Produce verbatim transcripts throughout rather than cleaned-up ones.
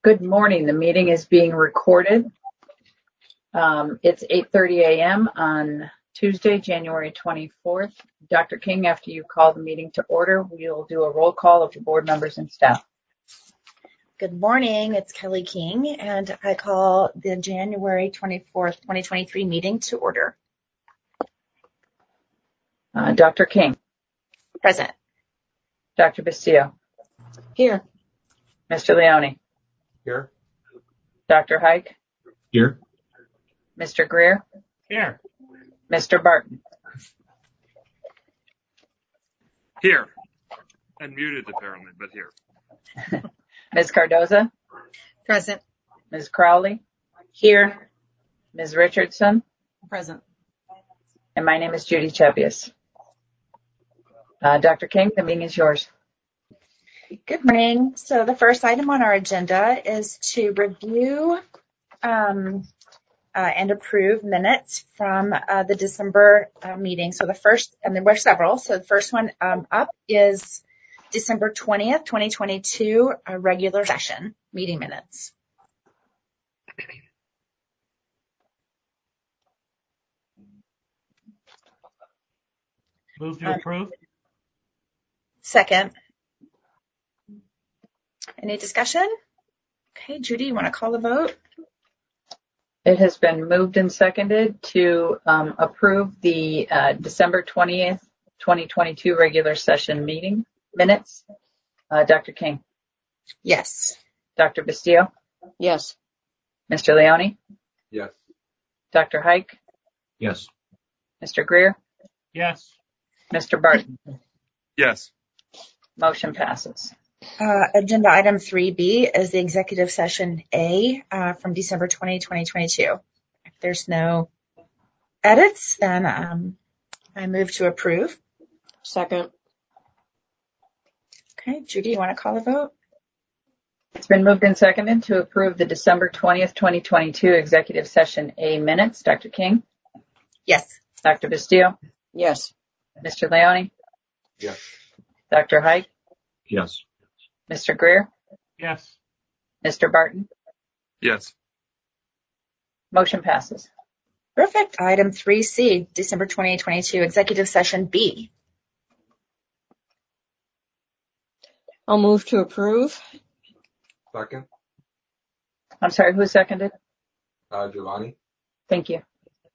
Good morning. The meeting is being recorded. Um, it's eight thirty a.m. on Tuesday, January twenty-fourth. Doctor King, after you call the meeting to order, we'll do a roll call of the board members and staff. Good morning. It's Kelly King, and I call the January twenty-fourth, twenty twenty-three meeting to order. Uh, Doctor King. Present. Doctor Bastillo. Here. Mister Leone. Here. Doctor Hike. Here. Mister Greer. Here. Mister Barton. Here. And muted apparently, but here. Miz Cardoza. Present. Miz Crowley. Here. Miz Richardson. Present. And my name is Judy Chepius. Uh, Doctor King, the meeting is yours. Good morning. So the first item on our agenda is to review um, uh, and approve minutes from uh, the December uh, meeting. So the first, and there were several. So the first one um, up is December twentieth, twenty twenty-two, a regular session meeting minutes. Move to approve. Second. Any discussion? Okay, Judy, you want to call the vote? It has been moved and seconded to um, approve the uh, December twentieth, twenty twenty-two regular session meeting minutes. Uh, Doctor King. Yes. Doctor Bastillo. Yes. Mister Leone. Yes. Doctor Hike. Yes. Mister Greer. Yes. Mister Barton. Yes. Motion passes. Uh, agenda item three B is the executive session A uh, from December twentieth, twenty twenty-two. If there's no edits, then um, I move to approve. Second. Okay, Judy, you want to call the vote? It's been moved and seconded to approve the December twentieth, twenty twenty-two executive session A minutes. Doctor King. Yes. Doctor Bastillo. Yes. Mister Leone. Yes. Doctor Hike. Yes. Mister Greer. Yes. Mister Barton. Yes. Motion passes. Perfect. Item three C, December twenty twenty-two executive session B. I'll move to approve. Second. I'm sorry, who seconded? Uh, Giovanni. Thank you.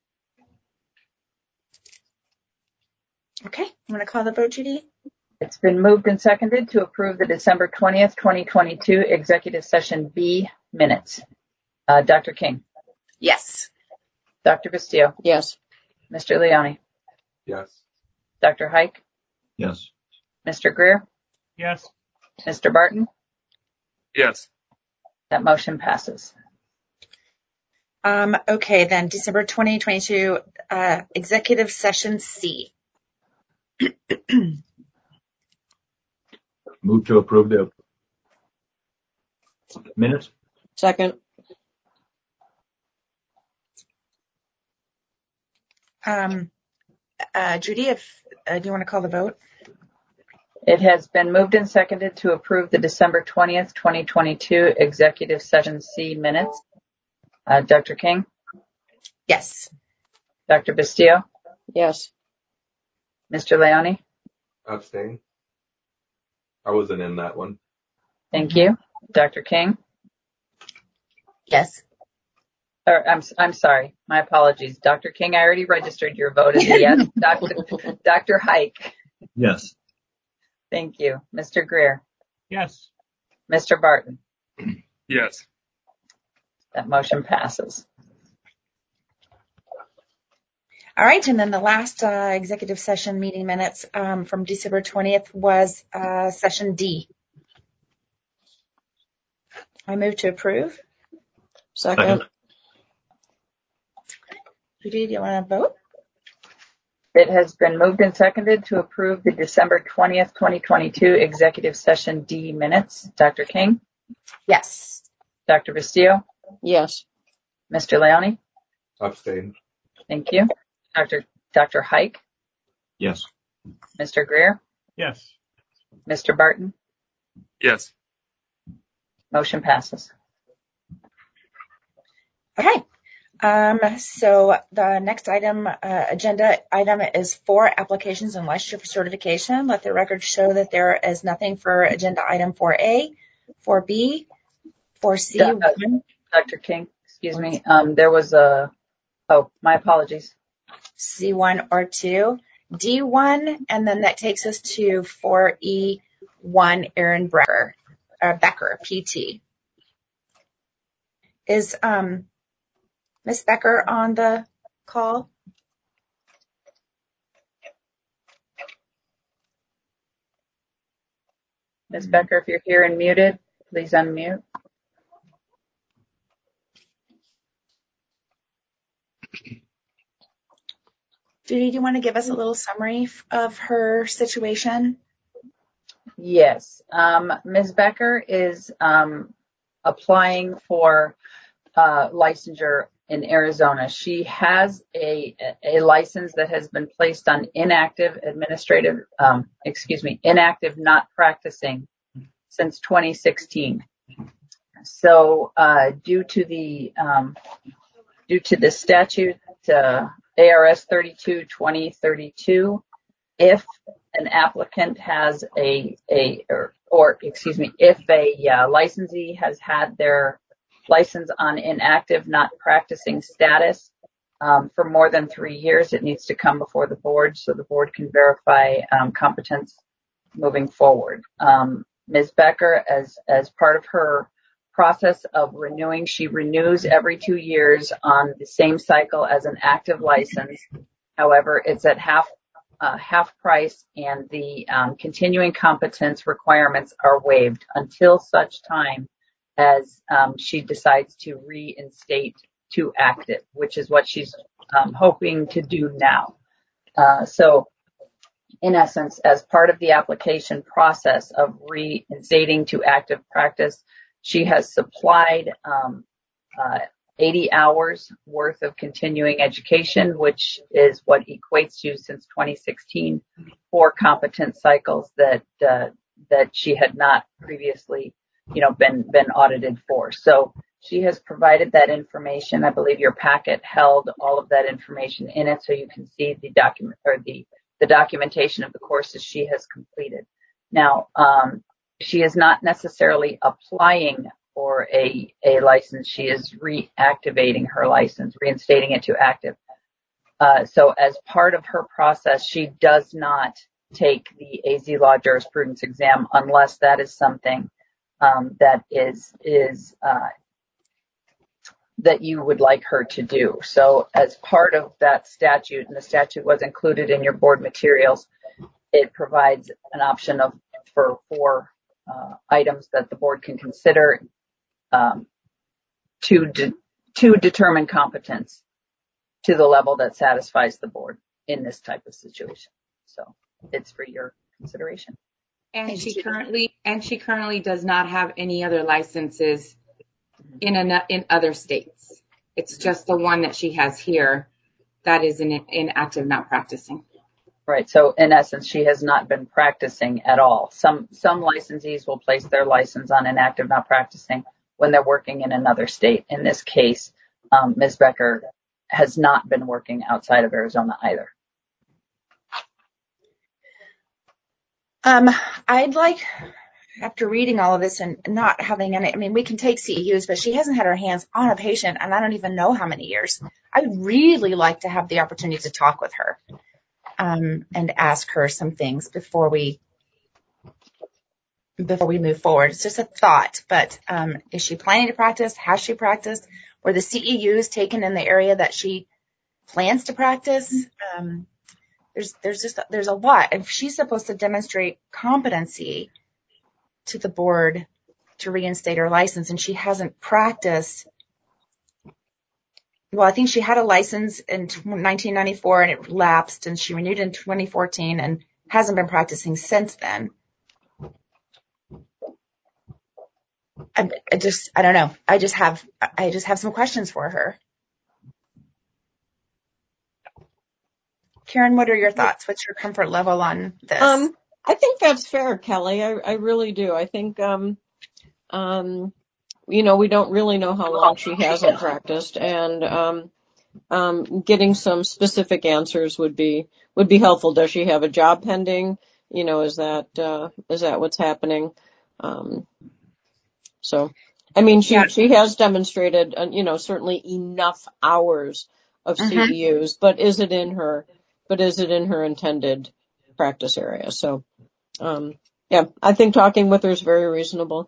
Okay, I'm going to call the vote, Judy. It's been moved and seconded to approve the December twentieth, twenty twenty-two executive session B minutes. Uh, Doctor King. Yes. Doctor Bastillo. Yes. Mister Leone. Yes. Doctor Hike. Yes. Mister Greer. Yes. Mister Barton. Yes. That motion passes. Um, okay, then December twenty twenty-two uh, executive session C. Move to approve the minutes. Second. Um, uh, Judy, if uh, do you want to call the vote? It has been moved and seconded to approve the December twentieth, twenty twenty-two executive session C minutes. Uh, Doctor King. Yes. Doctor Bastillo. Yes. Mister Leone. Abstain. I wasn't in that one. Thank you. Doctor King. Yes. Or, I'm I'm sorry. My apologies. Doctor King, I already registered your vote as a yes. Doctor Doctor Hike. Yes. Thank you. Mister Greer. Yes. Mister Barton. Yes. That motion passes. All right, and then the last uh, executive session meeting minutes um, from December twentieth was uh, session D. I move to approve. Second. Judy, do you want to vote? It has been moved and seconded to approve the December twentieth, twenty twenty-two executive session D minutes. Doctor King. Yes. Doctor Bastillo. Yes. Mister Leone. Abstain. Thank you. Doctor Doctor Hike. Yes. Mister Greer. Yes. Mister Barton. Yes. Motion passes. Okay. Um, so the next item, uh, agenda item is four applications and licensure for certification. Let the record show that there is nothing for agenda item four A, four B, four C. Do- uh, Doctor King, excuse me. Um, there was a, oh, my apologies. C one or two, D one, and then that takes us to four E one, Aaron Becker, uh, Becker, P T. Is um, Miz Becker on the call? Miz Becker, if you're here and muted, please unmute. Judy, do you want to give us a little summary of her situation? Yes. Um, Miz Becker is um, applying for uh, licensure in Arizona. She has a, a license that has been placed on inactive administrative, um, excuse me, inactive not practicing since twenty sixteen. So uh, due to the um, due to the statute, uh, A R S thirty-two twenty thirty-two, if an applicant has a, a or, or excuse me, if a uh, licensee has had their license on inactive, not practicing status um, for more than three years, it needs to come before the board so the board can verify um, competence moving forward. Um, Miz Becker, as as part of her process of renewing, she renews every two years on the same cycle as an active license. However, it's at half uh, half price, and the um, continuing competence requirements are waived until such time as um, she decides to reinstate to active, which is what she's um, hoping to do now. Uh, so, in essence, as part of the application process of reinstating to active practice, she has supplied um, uh, eighty hours worth of continuing education, which is what equates to, since twenty sixteen, four competence cycles that uh, that she had not previously, you know, been been audited for. So she has provided that information. I believe your packet held all of that information in it, so you can see the document or the the documentation of the courses she has completed. Now, um, she is not necessarily applying for a, a license. She is reactivating her license, reinstating it to active. Uh, so as part of her process, she does not take the A Z Law jurisprudence exam unless that is something um, that is, is uh, that you would like her to do. So as part of that statute, and the statute was included in your board materials, it provides an option of for four uh, items that the board can consider um, to de- to determine competence to the level that satisfies the board in this type of situation. So it's for your consideration. And she currently and she currently does not have any other licenses in an, in other states. It's just the one that she has here that is in inactive, not practicing. Right. So in essence, she has not been practicing at all. Some some licensees will place their license on inactive, not practicing when they're working in another state. In this case, um, Miz Becker has not been working outside of Arizona either. Um, I'd like, after reading all of this and not having any, I mean, we can take C E Us, but she hasn't had her hands on a patient, and I don't even know how many years. I would really like to have the opportunity to talk with her um, and ask her some things before we before we move forward. It's just a thought, but um, is she planning to practice? Has she practiced? Were the C E Us taken in the area that she plans to practice? Um, there's there's just there's a lot. If she's supposed to demonstrate competency to the board to reinstate her license, and she hasn't practiced. Well, I think she had a license in nineteen ninety-four and it lapsed, and she renewed in twenty fourteen and hasn't been practicing since then. I, I just, I don't know. I just have, I just have some questions for her. Karen, what are your thoughts? What's your comfort level on this? Um, I think that's fair, Kelly. I, I really do. I think, um, um, you know, we don't really know how long she hasn't practiced, and um, um, getting some specific answers would be would be helpful. Does she have a job pending? You know, is that uh, is that what's happening? Um, so, I mean, she Yeah. she has demonstrated, uh, you know, certainly enough hours of Mhm. C E Us, but is it in her? But is it in her intended practice area? So, um, yeah, I think talking with her is very reasonable.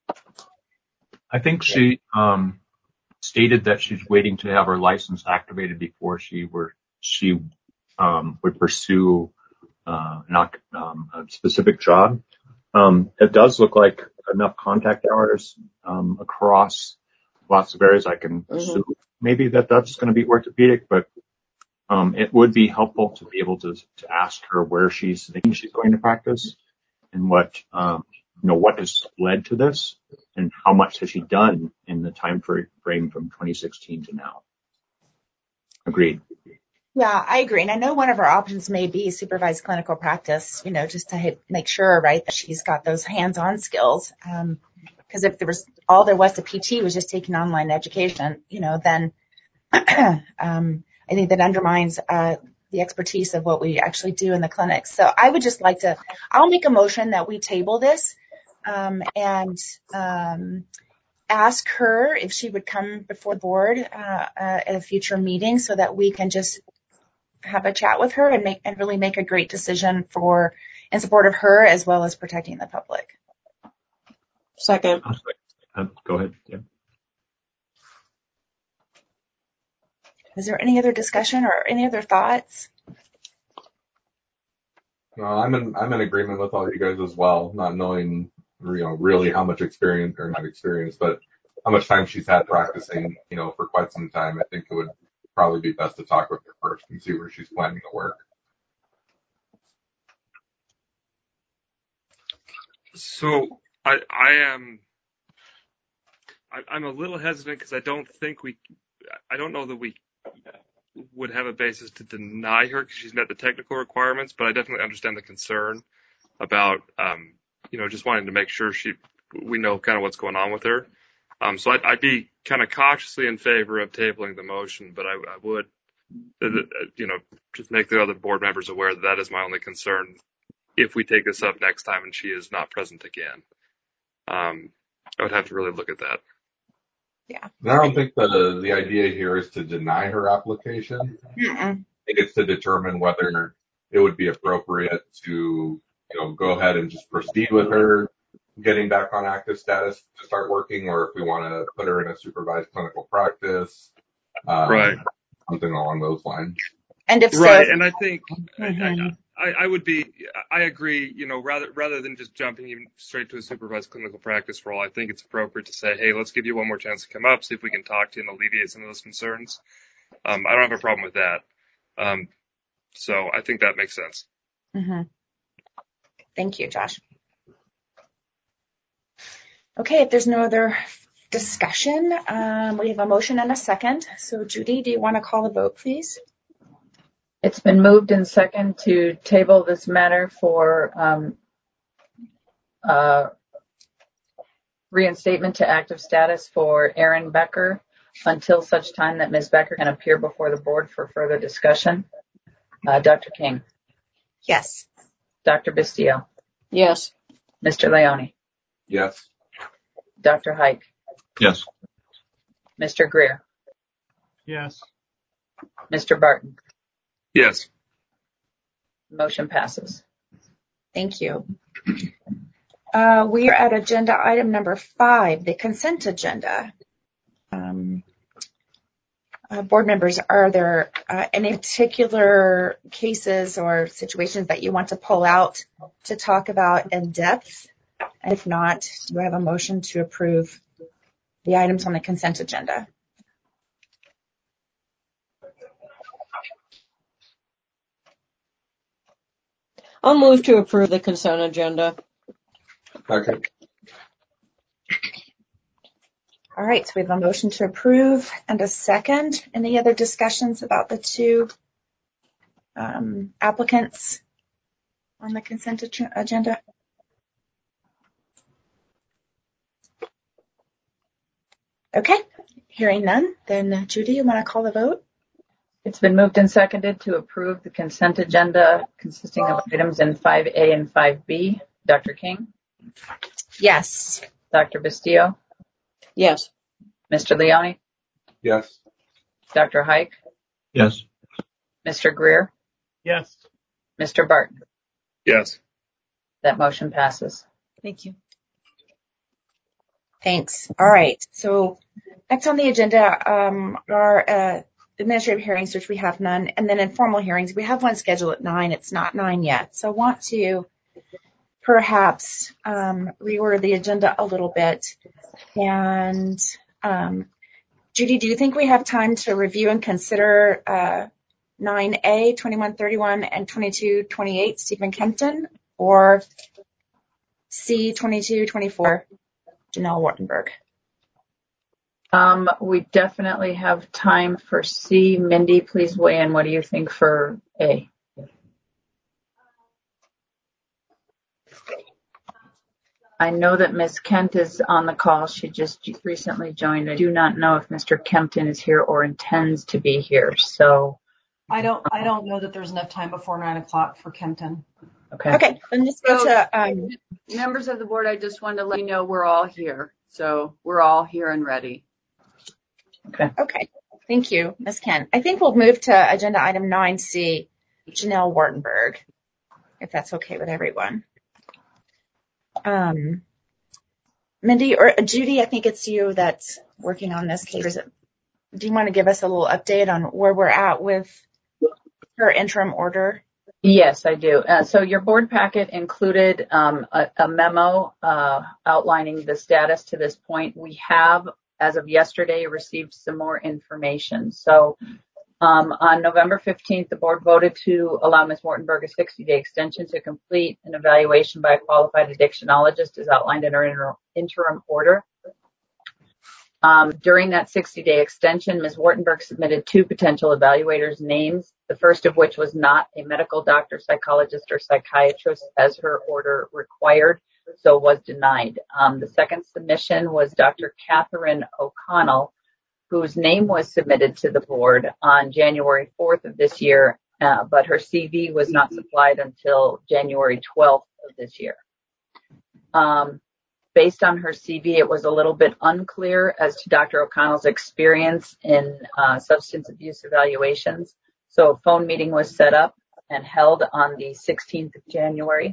I think she um, stated that she's waiting to have her license activated before she were she um, would pursue uh, not um, a specific job. Um, it does look like enough contact hours um, across lots of areas. I can Mm-hmm. assume maybe that that's going to be orthopedic, but um, it would be helpful to be able to to ask her where she's thinking she's going to practice and what um, you know what has led to this and how much has she done in the time frame from twenty sixteen to now. Agreed. Yeah, I agree. And I know one of our options may be supervised clinical practice, you know, just to hit, make sure, right, that she's got those hands-on skills. Um, because if there was, all there was to P T was just taking online education, you know, then, um, I think that undermines, uh, the expertise of what we actually do in the clinic. So I would just like to, I'll make a motion that we table this, um, and, um, ask her if she would come before the board, uh, uh, at a future meeting so that we can just have a chat with her and make and really make a great decision for in support of her as well as protecting the public. Second. Uh, go ahead. Yeah. Is there any other discussion or any other thoughts? No, I'm in I'm in agreement with all you guys as well, not knowing you know really how much experience or not experience, but how much time she's had practicing, you know, for quite some time. I think it would probably be best to talk with her first and see where she's planning to work. So I, I am, I, I'm a little hesitant because I don't think we, I don't know that we would have a basis to deny her because she's met the technical requirements, but I definitely understand the concern about, um, you know, just wanting to make sure she, we know kind of what's going on with her. Um, so I'd, I'd be kind of cautiously in favor of tabling the motion, but I, I would, uh, you know, just make the other board members aware that that is my only concern if we take this up next time and she is not present again. Um, I would have to really look at that. Yeah. And I don't think the the idea here is to deny her application. Mm-mm. I think it's to determine whether it would be appropriate to, you know, go ahead and just proceed with her getting back on active status to start working, or if we want to put her in a supervised clinical practice, um, Right. something along those lines. And if Right. so, And I think mm-hmm. I, I, I would be, I agree, you know, rather, rather than just jumping even straight to a supervised clinical practice role, I think it's appropriate to say, hey, let's give you one more chance to come up, see if we can talk to you and alleviate some of those concerns. Um, I don't have a problem with that. Um, so I think that makes sense. Mm-hmm. Thank you, Josh. Okay, if there's no other discussion, um, we have a motion and a second. So Judy, do you want to call the vote, please? It's been moved and second to table this matter for um, uh, reinstatement to active status for Erin Becker until such time that Miz Becker can appear before the board for further discussion. Uh, Doctor King, Yes. Doctor Bastillo, Yes. Mister Leone, Yes. Doctor Hike, Yes. Mister Greer, Yes. Mister Barton. Yes. Motion passes. Thank you. Uh, we are at agenda item number five, the consent agenda. Um, uh, board members, are there uh, any particular cases or situations that you want to pull out to talk about in depth? And if not, do I have a motion to approve the items on the consent agenda? I'll move to approve the consent agenda. Second. All right, so we have a motion to approve and a second. Any other discussions about the two um, applicants on the consent agenda? Okay, hearing none, then uh, Judy, you want to call the vote? It's been moved and seconded to approve the consent agenda consisting of items in five A and five B. Doctor King, Yes. Doctor Bastillo, Yes. Mister Leone, Yes. Doctor Hike, Yes. Mister Greer, Yes. Mister Barton. Yes. That motion passes. Thank you. Thanks. All right. So next on the agenda um, are uh, administrative hearings, which we have none, and then informal hearings. We have one scheduled at nine. It's not nine yet. So I want to perhaps um, reorder the agenda a little bit. And um, Judy, do you think we have time to review and consider uh, nine A, twenty-one thirty-one, and twenty-two twenty-eight, Stephen Kempton, or C, twenty-two twenty-four, Janelle Wartenberg? Um, we definitely have time for C. Mindy, please weigh in. What do you think for A? I know that Miz Kent is on the call. She just recently joined. I do not know if Mister Kempton is here or intends to be here. So I don't I don't know that there's enough time before nine o'clock for Kempton. okay. Okay, then just go So, to um, members of the board, I just wanted to let you know we're all here. So we're all here and ready. Okay. okay. Thank you, Miz Kent. I think we'll move to agenda item nine C, Janelle Wartenberg, if that's okay with everyone. Um, Mindy or Judy, I think it's you that's working on this case. Is it, do you want to give us a little update on where we're at with her interim order? Yes, I do. Uh, so your board packet included um, a, a memo uh, outlining the status to this point. We have, as of yesterday, received some more information. So um, on November fifteenth, the board voted to allow Miz Wartenberg a sixty-day extension to complete an evaluation by a qualified addictionologist as outlined in her inter- interim order. Um, during that sixty-day extension, Miz Wartenberg submitted two potential evaluators' names, the first of which was not a medical doctor, psychologist, or psychiatrist as her order required, so was denied. Um, the second submission was Doctor Catherine O'Connell, whose name was submitted to the board on January fourth of this year, uh, but her C V was not supplied until January twelfth of this year. Um, Based on her C V, it was a little bit unclear as to Doctor O'Connell's experience in uh, substance abuse evaluations. So a phone meeting was set up and held on the sixteenth of January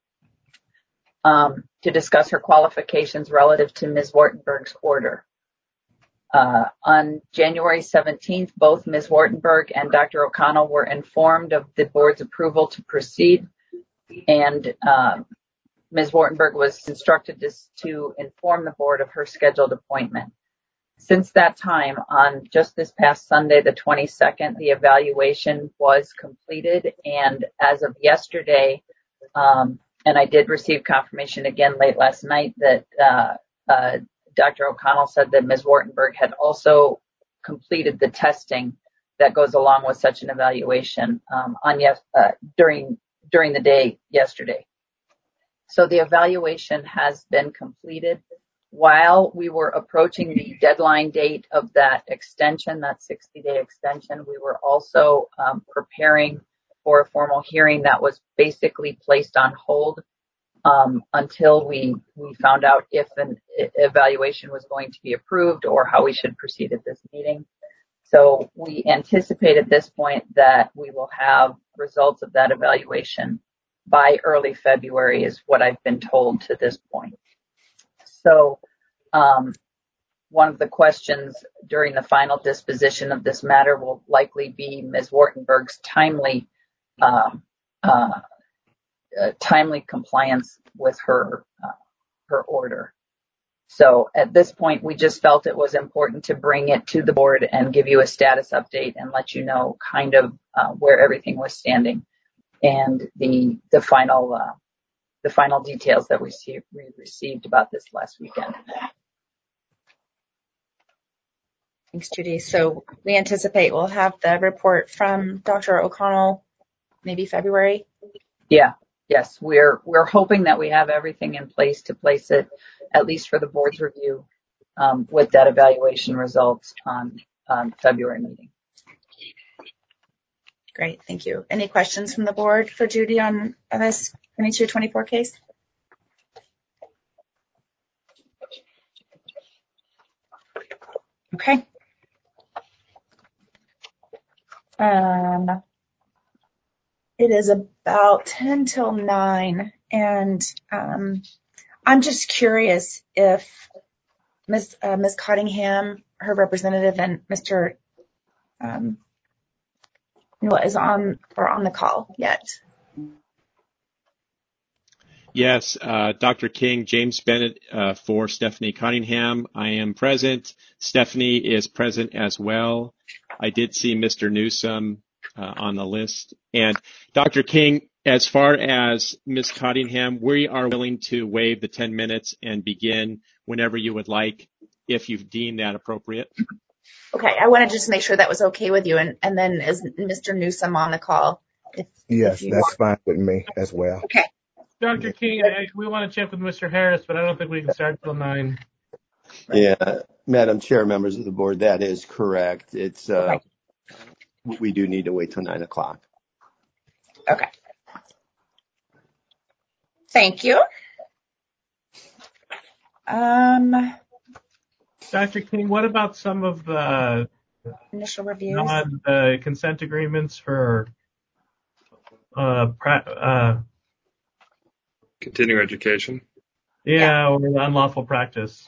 um, to discuss her qualifications relative to Miz Wartenberg's order. Uh, on January seventeenth, both Miz Wartenberg and Doctor O'Connell were informed of the board's approval to proceed, and um, Miz Wartenberg was instructed to, to inform the board of her scheduled appointment. Since that time, on just this past Sunday, the twenty-second, the evaluation was completed, and as of yesterday, um, and I did receive confirmation again late last night that uh, uh, Doctor O'Connell said that Miz Wartenberg had also completed the testing that goes along with such an evaluation um, on yes, uh, during during the day yesterday. So the evaluation has been completed. While we were approaching the deadline date of that extension, that sixty-day extension, we were also um, preparing for a formal hearing that was basically placed on hold um, until we, we found out if an evaluation was going to be approved or how we should proceed at this meeting. So we anticipate at this point that we will have results of that evaluation by early February is what I've been told to this point. So um, one of the questions during the final disposition of this matter will likely be Miz Wartenberg's timely uh, uh, uh, timely compliance with her uh, her order. So at this point, we just felt it was important to bring it to the board and give you a status update and let you know kind of uh, where everything was standing and the the final uh, the final details that we, see, we received about this last weekend. Thanks, Judy. So we anticipate we'll have the report from Doctor O'Connell maybe February. Yeah. Yes, we're we're hoping that we have everything in place to place it, at least for the board's review, um, with that evaluation results on um, February meeting. Great, thank you. Any questions from the board for Judy on this twenty-two twenty-four case? Okay. Um, it is about ten till nine, and um, I'm just curious if Miz Uh, Miz Cottingham, her representative, and Mister Um, is on or on the call yet. Yes, uh, Doctor King, James Bennett uh, for Stephanie Cunningham. I am present. Stephanie is present as well. I did see Mister Newsom uh, on the list. And Doctor King, as far as Miz Cottingham, we are willing to waive the ten minutes and begin whenever you would like, if you deem that appropriate. Okay, I want to just make sure that was okay with you. And, and then is Mister Newsom on the call? If, yes, if you that's want. fine with me as well. Okay. Doctor King, I, we want to check with Mister Harris, but I don't think we can start till nine. Yeah, Madam Chair, members of the board, that is correct. It's uh, Okay. we do need to wait till nine o'clock. Okay. Thank you. Um, Doctor King, what about some of the initial reviews? non uh, consent agreements for uh, pra- uh, Continuing education. yeah, Yeah. or the unlawful practice?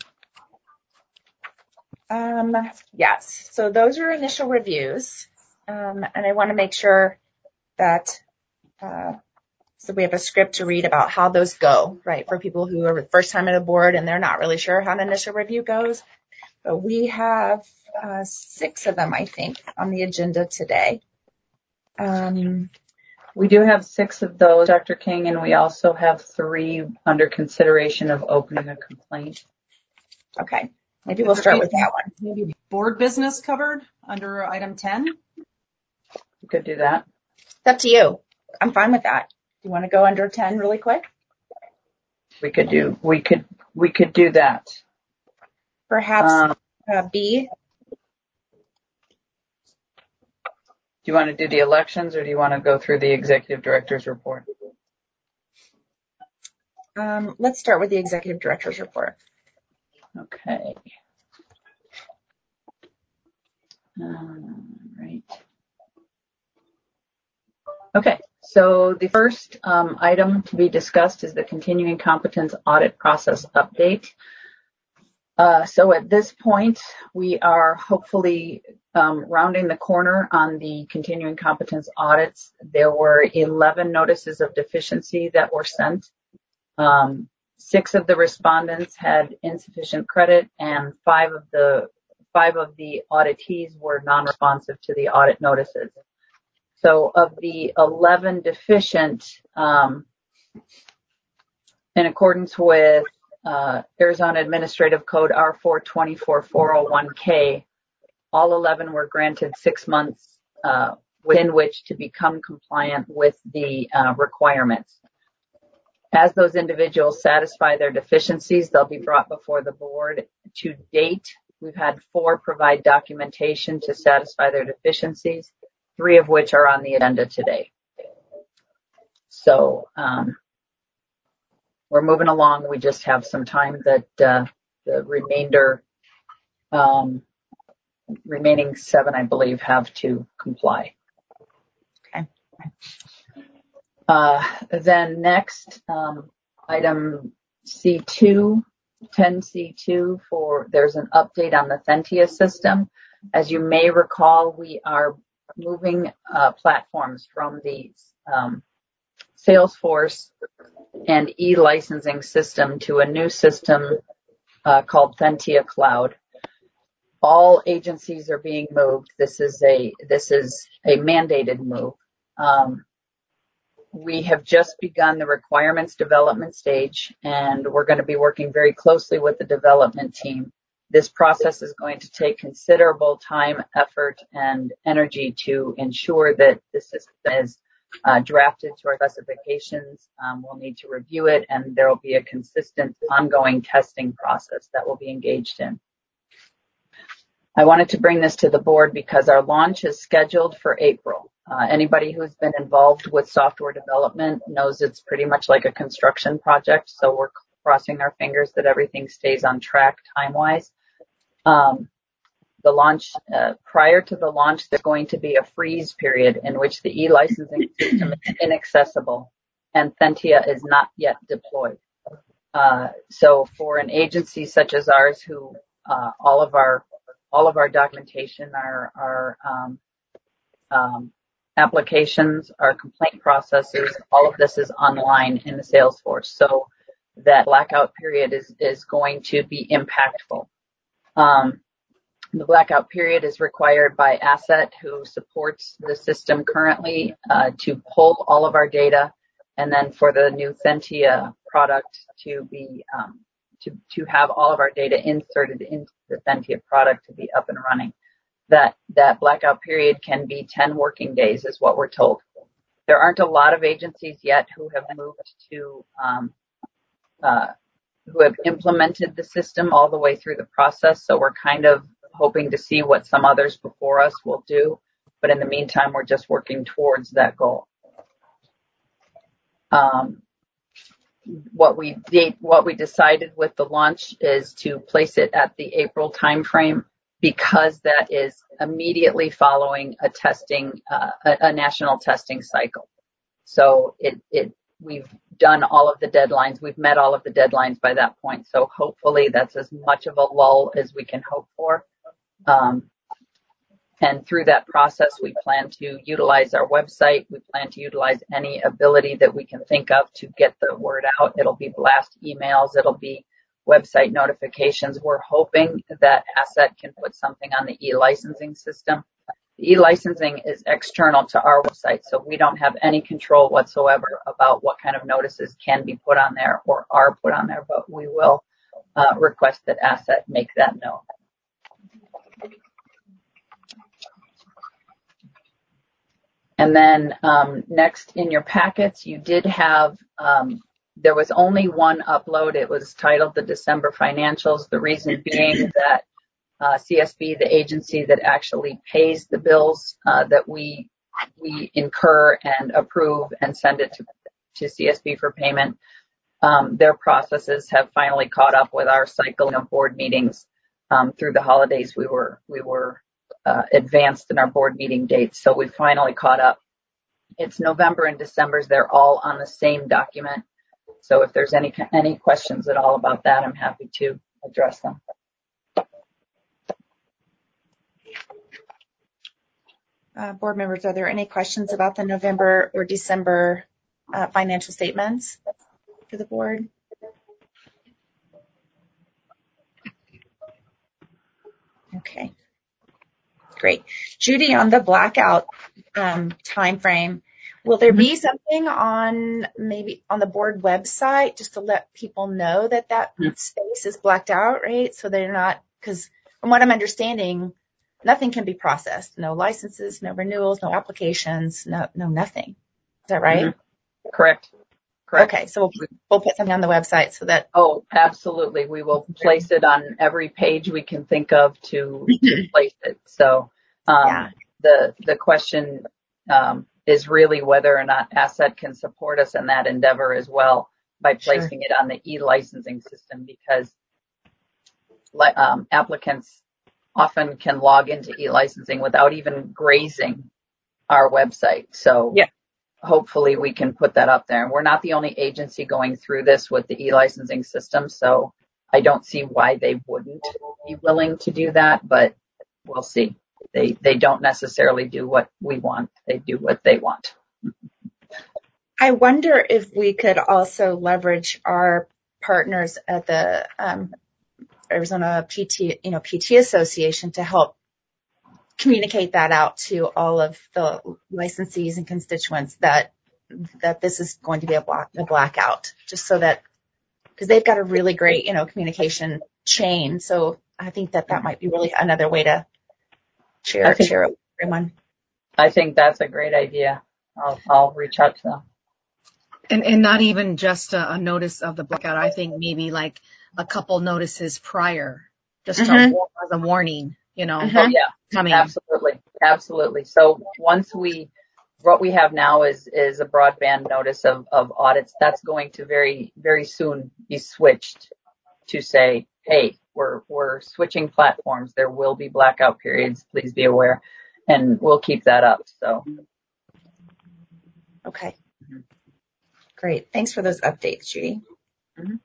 Um, yes. So those are initial reviews, um, and I want to make sure that uh, so we have a script to read about how those go, right? For people who are the first time at the board and they're not really sure how an initial review goes. But we have uh, six of them, I think, on the agenda today. Um, We do have six of those, Doctor King, and we also have three under consideration of opening a complaint. okay. Maybe we'll start with that one. Maybe board business covered under item ten. We could do that. It's up to you. I'm fine with that. Do you want to go under ten really quick? We could do. We could. We could do that. Perhaps Um, uh, B. Do you want to do the elections, or do you want to go through the executive director's report? Um, let's start with the executive director's report. Okay. Um, right. Okay. So the first um, item to be discussed is the continuing competence audit process update. Uh, so at this point, we are hopefully um, rounding the corner on the continuing competence audits. There were eleven notices of deficiency that were sent. Um, six of the respondents had insufficient credit, and five of the five of the auditees were non-responsive to the audit notices. So of the eleven deficient, um, in accordance with Uh, Arizona Administrative Code R four twenty-four dash four oh one K, all eleven were granted six months uh, within which to become compliant with the uh, requirements. As those individuals satisfy their deficiencies, they'll be brought before the board. To date, we've had four provide documentation to satisfy their deficiencies, three of which are on the agenda today. So, um, we're moving along. We just have some time that uh, the remainder, um, remaining seven, I believe, have to comply. Okay. Uh, then next, um, item C two, ten C two, for there's an update on the Thentia system. As you may recall, we are moving uh, platforms from the um, Salesforce and e-licensing system to a new system uh, called Thentia Cloud. All agencies are being moved. This is a this is a mandated move. Um, we have just begun the requirements development stage, and we're going to be working very closely with the development team. This process is going to take considerable time, effort, and energy to ensure that the system is uh, drafted to our specifications. Um, we'll need to review it, and there will be a consistent ongoing testing process that we'll be engaged in. I wanted to bring this to the board because our launch is scheduled for April. Uh, anybody who's been involved with software development knows it's pretty much like a construction project, so we're crossing our fingers that everything stays on track time-wise. Um, the launch, uh, prior to the launch, there's going to be a freeze period in which the e-licensing system is inaccessible and Thentia is not yet deployed. Uh, so for an agency such as ours, who uh, all of our all of our documentation, our our um, um, applications, our complaint processes, all of this is online in the Salesforce. So that blackout period is is going to be impactful. Um, the blackout period is required by Asset, who supports the system currently, uh, to pull all of our data, and then for the new Thentia product to be um, to to have all of our data inserted into the Thentia product to be up and running. That that blackout period can be ten working days, is what we're told. There aren't a lot of agencies yet who have moved to um, uh, who have implemented the system all the way through the process. So we're kind of hoping to see what some others before us will do. But in the meantime, we're just working towards that goal. Um, what we did, what we decided with the launch is to place it at the April timeframe, because that is immediately following a testing, uh, a, a national testing cycle. So it, it, we've done all of the deadlines. We've met all of the deadlines by that point. So hopefully that's as much of a lull as we can hope for. Um, and through that process, we plan to utilize our website. We plan to utilize any ability that we can think of to get the word out. It'll be blast emails. It'll be website notifications. We're hoping that Asset can put something on the e-licensing system. The e-licensing is external to our website, so we don't have any control whatsoever about what kind of notices can be put on there or are put on there, but we will uh, request that Asset make that known. And then um, next in your packets, you did have, um, there was only one upload. It was titled the December financials. The reason being that uh, C S B, the agency that actually pays the bills uh, that we we incur and approve and send it to, to C S B for payment, um, their processes have finally caught up with our cycling of board meetings. Um, through the holidays, we were we were Uh, advanced in our board meeting dates, so we finally caught up. It's November and December's. They're all on the same document. So if there's any any questions at all about that, I'm happy to address them. Uh, board members, are there any questions about the November or December uh, financial statements for the board? Okay. Great. Judy, on the blackout um, time frame, will there be something on maybe on the board website just to let people know that that space is blacked out, right? So they're not, because from what I'm understanding, nothing can be processed. No licenses, no renewals, no applications, no, no nothing. Is that right? Mm-hmm. Correct. Correct. Okay, so we'll, we'll put something on the website so that. Oh, absolutely. We will place it on every page we can think of to, to place it. So um, yeah. the the question um, is really whether or not Asset can support us in that endeavor as well by placing sure. it on the e-licensing system, because um, applicants often can log into e-licensing without even grazing our website. So yeah. Hopefully we can put that up there. And we're not the only agency going through this with the e-licensing system, so I don't see why they wouldn't be willing to do that, but we'll see. They they don't necessarily do what we want. They do what they want. I wonder if we could also leverage our partners at the um, Arizona P T, you know, P T Association to help communicate that out to all of the licensees and constituents that that this is going to be a, black, a blackout, just so that, because they've got a really great, you know, communication chain. So I think that that might be really another way to share, think, share it with everyone. I think that's a great idea. I'll, I'll reach out to them. And and not even just a, a notice of the blackout. I think maybe like a couple notices prior, just Mhm. to, as a warning, you know, Mhm. Oh yeah, coming. absolutely, absolutely. So once we, what we have now is is a broadband notice of of audits. That's going to very very soon be switched to say, hey, we're we're switching platforms. There will be blackout periods. Please be aware, and we'll keep that up. So Okay. Great. Thanks for those updates, Judy. Mhm.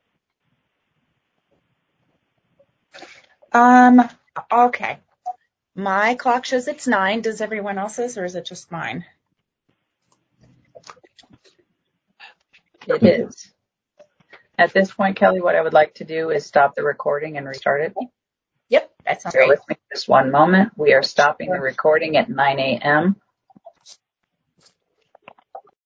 Um, okay. My clock shows it's nine. Does everyone else's, or is it just mine? it is. At this point, Kelly, what I would like to do is stop the recording and restart it. Yep, that sounds Bear great. with me just one moment. We are stopping the recording at nine a.m.